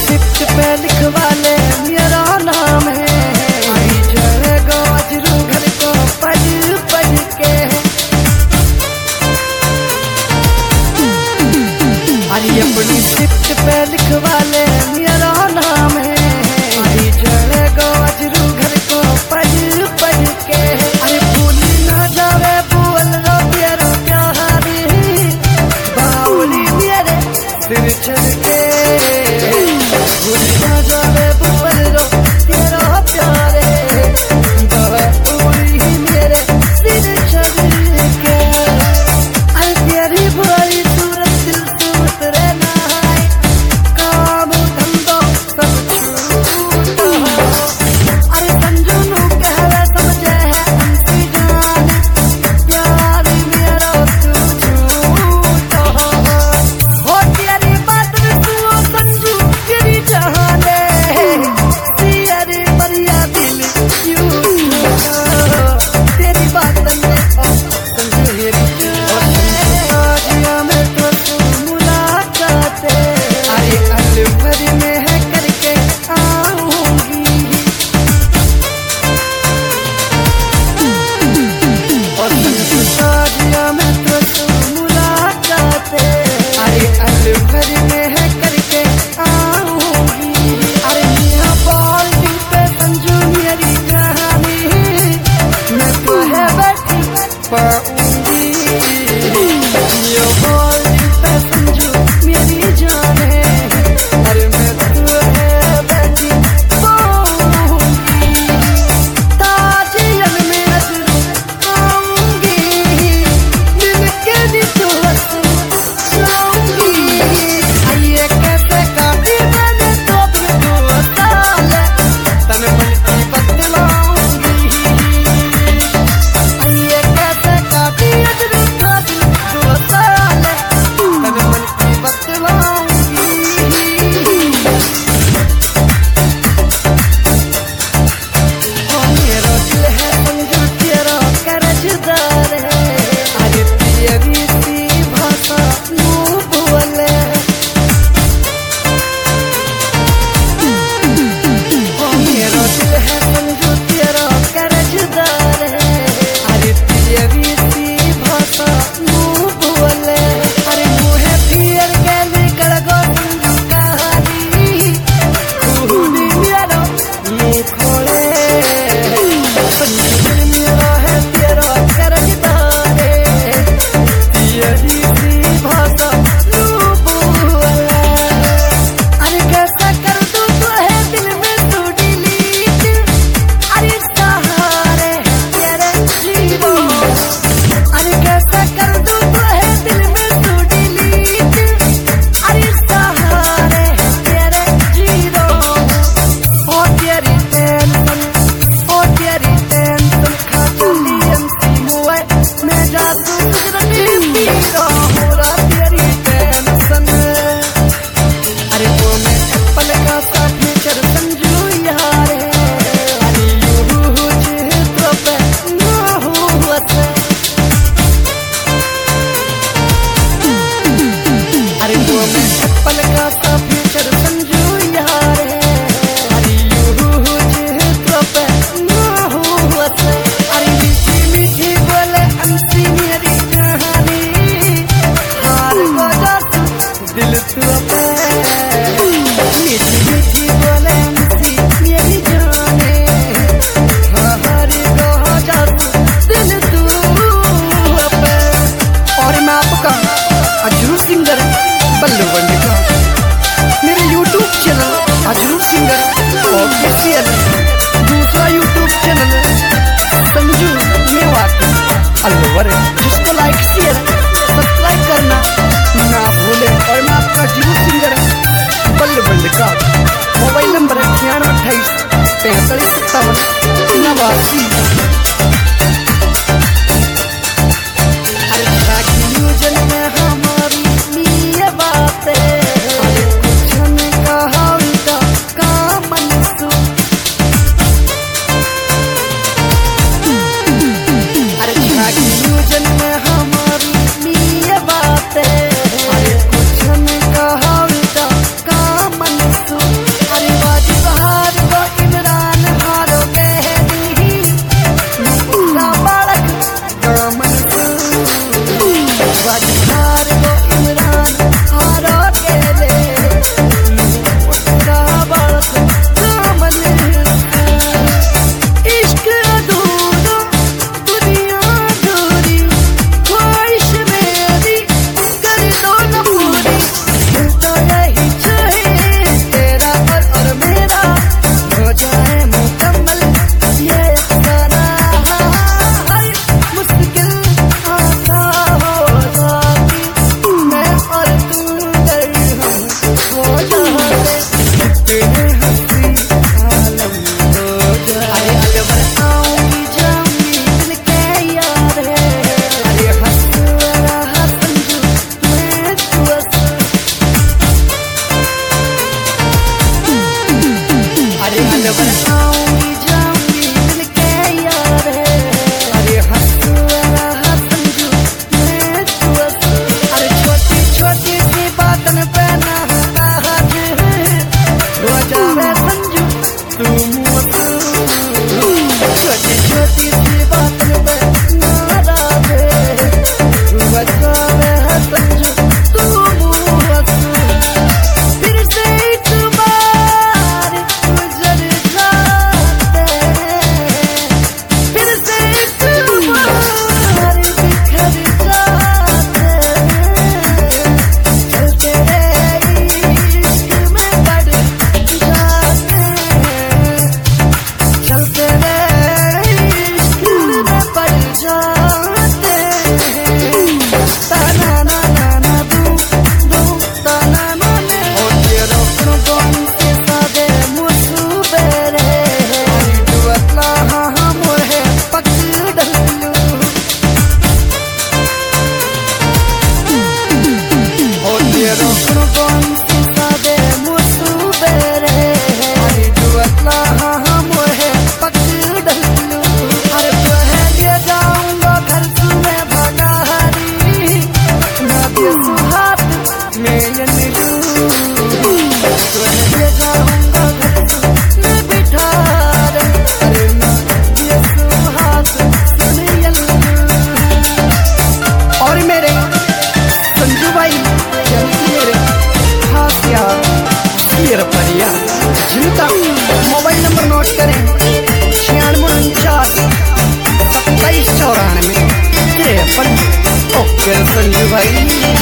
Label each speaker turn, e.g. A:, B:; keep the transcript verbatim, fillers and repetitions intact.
A: Shift पे लिखवा ले मेरा नाम है, आई जाएगा अजरू घर को पढ़ पढ़ के। अरे अपनी शिफ्ट पे लिखवा ले मेरा नाम है, आई जाएगा अजरू घर को पढ़ पढ़ के। अरे भूल ना जावे बोल रो तेरा प्यारी बावली मेरे सिर चढ़ के, भूल ना जावे बोल रो तेरा प्यारे बावली मेरे सिर चढ़ के। अरे तेरी बुरी सूरत दिल से उतरे ना है, काम धंधो सब छूटा। अरे संजू नू कहवे समझे है अंसी जान, प्यार मेरा तू झूठा। हो तेरी बात में तू संजू तेरी जहान है, तेरी बढ़िया दिल क्यों टूटा। तेरी बात में संजू मेरी में तो तू मुलाकात, अरे अलवर में है करके आऊंगी। और संजू शादिया में तो तू मुलाकात, अरे अलवर में है करके आऊंगी। अरे यहाँ बाल्टी पे संजू मेरी कहानी, मैं तो है बैठी पाऊंगी। ये बाल्टी पे संजू मेरी जान है, अरे मैं तो है बैठी पाऊंगी। ताजियल में अजरू आऊंगी, मिल के भी तो हंसूंगी। ये कैसे काटी मैंने तो भी दो साल, तन मन की बतलाऊंगी। ये कैसे काटी अजरू का दिल दो साल, तन मन की बतलाऊंगी। ओ मेरा दिल है संजू तेरा कर्जदार है, अरे तेरी सी भाषा मुँह बोले। ओ मेरा दिल है संजू तेरा कर्जदार है, अरे तेरी सी भाषा मुँह बोले। अरे मुँह फिर गली कड़गो संजू कहानी, खूनी मेरा मुँह खोले। संजू मेरा है तेरा कर्जदार है, तेरी सी भाषा मुँह बोले। अरे कैसा कर दूं तो है दिल में तू डिलीट, अरे सहारे तेरे जीवन। अरे कैसा कर दूं तो है दिल में तू डिलीट, अरे सहारे तेरे जीवन। ओ तेरी टेंशन, ओ तेरी टेंशन खा चली एमसी मुए, मैं जादू गुजरती पीरो होरा तेरी टेंशन। अरे वो मैं एप्पल का सा फ्यूचर संजू यार है, अरे यूं चित्र पे ना हुआ से। अरे वो मैं एप्पल का सा फ्यूचर संजू यार है, अरे यूं चित्र पे ना हुआ से। अरे मीठी मीठी बोले अंसी मेरी कहानी, हार को जा तू दिल तू पे। मीठी मीठी बोले अंसी मेरी जान है, हार को जा तू दिल तू पे। और मैं आपका अजरू सिंगर बल्लू बंडिका, मेरे YouTube channel Ajru singer official, दूसरा यूट्यूब चैनल संजू मेवाती अलवर, जिसको लाइक शेयर सब्सक्राइब करना ना भूले। और मैं आपका Ajru singer Ballu Bandika, mobile number अठानवे अट्ठाईस पैंतालीस सत्तावन नवासी। अरे बाकी न्यूजन में हमारी ये बातें, अरे कुछ न कहा उनका काम मनसू। अरे बाकी न्यूजन में हमारी ये बातें, अरे कुछ न कहा उनका काम मनसू। कर संजू भाई।